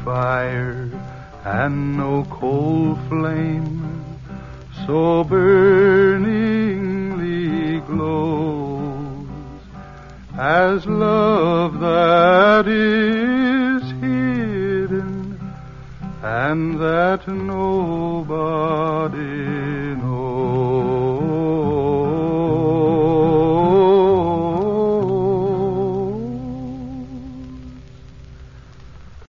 fire and no cold flame so burningly glows as love that is hidden and that nobody